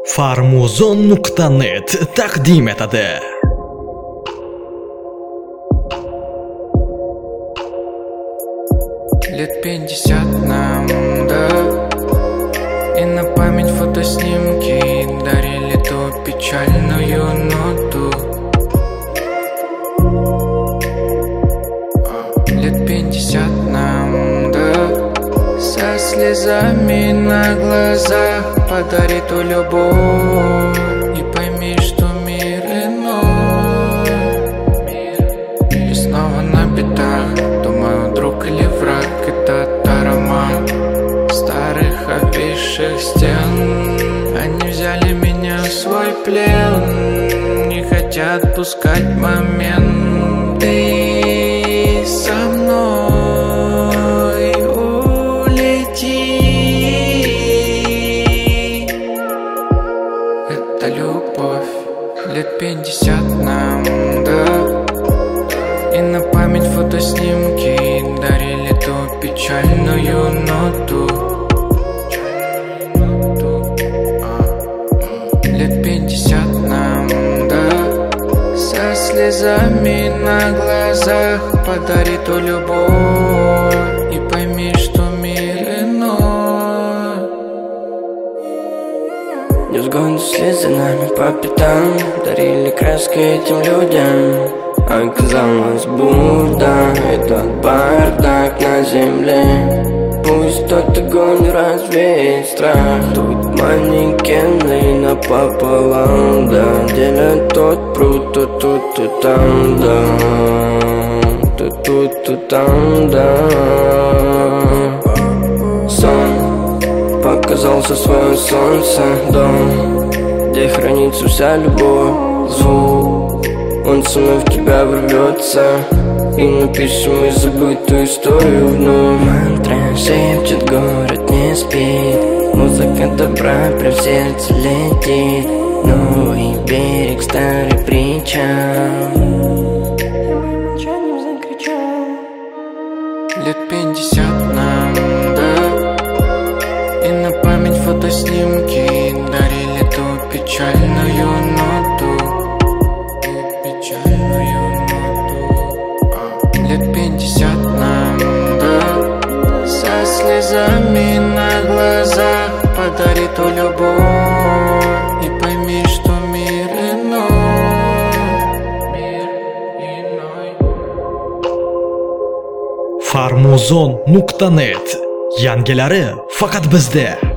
Farmuzon.net taqdim etadi. Лет 50 нам, да. И на память фотоснимки дарили ту печальную ноту. Лет 50 нам, да. Со слезами на глазах подари ту любовь. И пойми, что мир иной. И снова на битах думаю, друг или враг. Этот аромат старых обвисших стен. Они взяли меня в свой плен, не хотят пускать момент. Ты со мной улети. Это любовь. Лет 50 нам, да. И на память фотоснимки дарили ту печальную ноту. Лет 50 нам, да. Со слезами на глазах подари ту любовь. И пойми, что мир иной. Невзгоды слез за нами по пятам, дарили краски этим людям. Оказалось бурда, этот бардак на земле. Пусть тот огонь развеет страх. Тут манекены напополам, да. Делят тот пруд, тут, тут, там, да. Тут, там, да. Сон показался свое солнце, дом, где хранится вся любовь, звук. Он самой в тебя ворвется, и напишем мы забытую историю вновь. Мантра шепчет, город не спит. Музыка добра прям в сердце летит. Новый берег, старый причал. Лет 50 нам, да. И на память фотоснимки дарили ту печальную ноту. Лет 50 нам, да. Со слезами на глазах подари ту любовь. И пойми, что мир иной. Мир иной. Farmuzon.net yangilari faqat bizda.